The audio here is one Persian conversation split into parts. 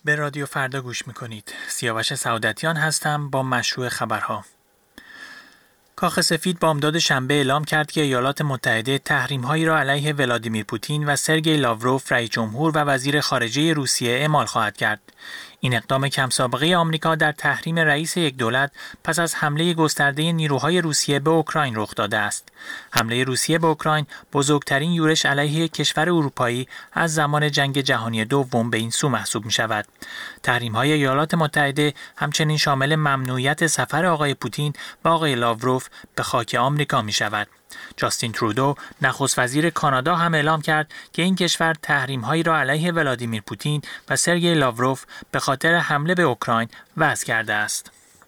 به رادیو فردا گوش میکنید. سیاوش سعادتیان هستم با مشروع خبرها. کاخ سفید بامداد شنبه اعلام کرد که ایالات متحده تحریم‌هایی را علیه ولادیمیر پوتین و سرگئی لاوروف رئیس جمهور و وزیر خارجه روسیه اعمال خواهد کرد. این اقدام کم سابقه آمریکا در تحریم رئیس یک دولت پس از حمله گسترده نیروهای روسیه به اوکراین رخ داده است. حمله روسیه به اوکراین بزرگترین یورش علیه کشور اروپایی از زمان جنگ جهانی دوم به این سو محسوب می شود. تحریم‌های ایالات متحده همچنین شامل ممنوعیت سفر آقای پوتین و آقای لاوروف به خاک آمریکا می شود. جاستین ترودو نخست وزیر کانادا هم اعلام کرد که این کشور تحریم‌هایی را علیه ولادیمیر پوتین و سرگئی لاوروف به خاطر حمله به اوکراین وضع کرده است.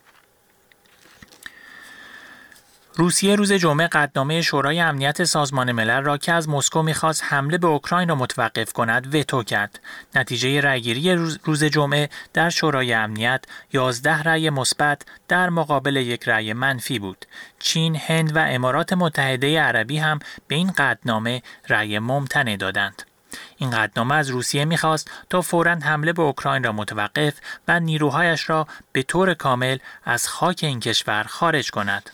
روسیه روز جمعه قطعنامه شورای امنیت سازمان ملل را که از مسکو می‌خواست حمله به اوکراین را متوقف کند وتو کرد. نتیجه رأیگیری روز جمعه در شورای امنیت 11 رأی مثبت در مقابل یک رأی منفی بود. چین، هند و امارات متحده عربی هم به این قطعنامه رأی ممتنع دادند. این قطعنامه از روسیه می‌خواست تا فوراً حمله به اوکراین را متوقف و نیروهایش را به طور کامل از خاک این کشور خارج کند.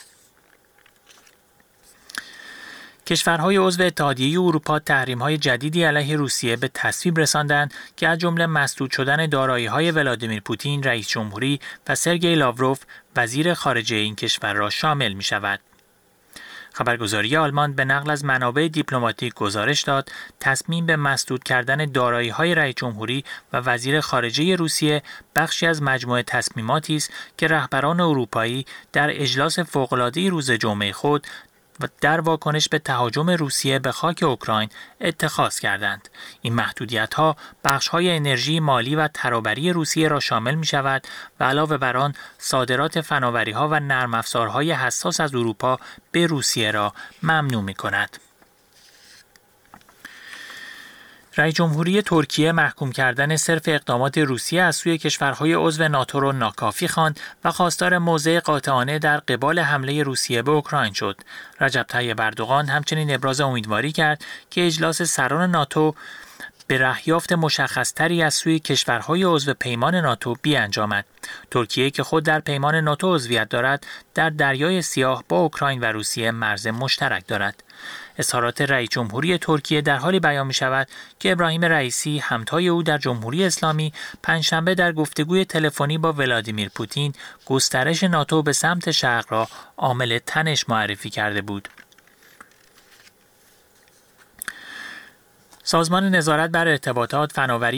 کشورهای عضو اتحادیه اروپا تحریم‌های جدیدی علیه روسیه به تصویب رساندند که از جمله مسدود شدن دارایی‌های ولادیمیر پوتین رئیس جمهوری و سرگئی لاوروف وزیر خارجه این کشور را شامل می‌شود. خبرگزاری آلمان به نقل از منابع دیپلماتیک گزارش داد تصمیم به مسدود کردن دارایی‌های رئیس جمهوری و وزیر خارجه روسیه بخشی از مجموعه تصمیماتی است که رهبران اروپایی در اجلاس فوق‌العاده روز جمعه خود و در واکنش به تهاجم روسیه به خاک اوکراین اتخاذ کردند. این محدودیت‌ها بخش‌های انرژی، مالی و ترابری روسیه را شامل می‌شود و علاوه بر آن صادرات فناوری‌ها و نرم افزارهای حساس از اروپا به روسیه را ممنوع می‌کند. رئیس جمهوری ترکیه محکوم کردن صرف اقدامات روسیه از سوی کشورهای عضو ناتو را ناکافی خواند و خواستار موضع قاطعانه در قبال حمله روسیه به اوکراین شد. رجب طیب اردوغان همچنین ابراز امیدواری کرد که اجلاس سران ناتو به رهیافت مشخصتری از سوی کشورهای عضو پیمان ناتو بیانجامد. ترکیه که خود در پیمان ناتو عضویت دارد، در دریای سیاه با اوکراین و روسیه مرز مشترک دارد. اظهارات رئیس جمهوری ترکیه در حالی بیان می شود که ابراهیم رئیسی همتای او در جمهوری اسلامی پنجشنبه در گفتگوی تلفنی با ولادیمیر پوتین گسترش ناتو به سمت شرق را عامل تنش معرفی کرده بود. سازمان نظارت بر ارتباطات، فناوری